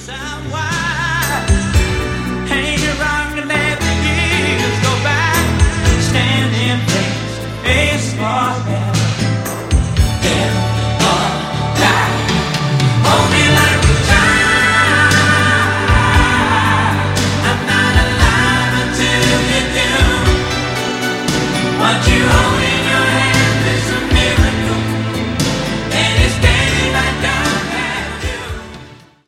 Hang around and let the years go by. Standing face to face forever. Dead or die. Hold me like a child. I'm not alive until you do. Want you hold me.